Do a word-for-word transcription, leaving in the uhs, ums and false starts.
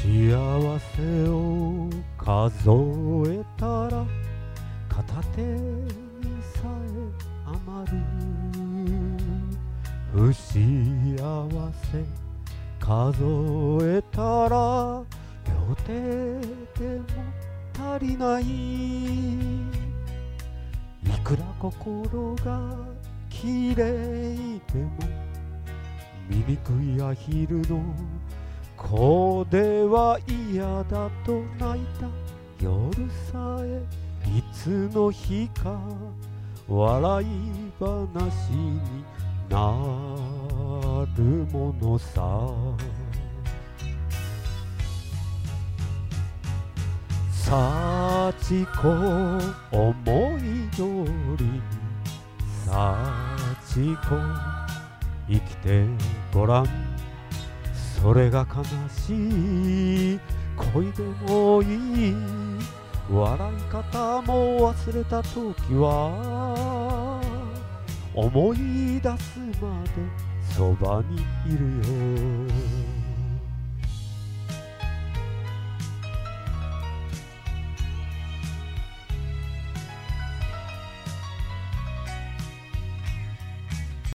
幸せを数えたら片手にさえ余る。不幸せ数えたら両手でも足りない。いくら心が綺麗でも醜いアヒルの子では嫌だと泣いた夜さえいつの日か笑い話になるものさ。幸子思い通りに幸子生きてごらん。それが悲しい恋でもいい。笑い方も忘れた時は思い出すまでそばにいるよ。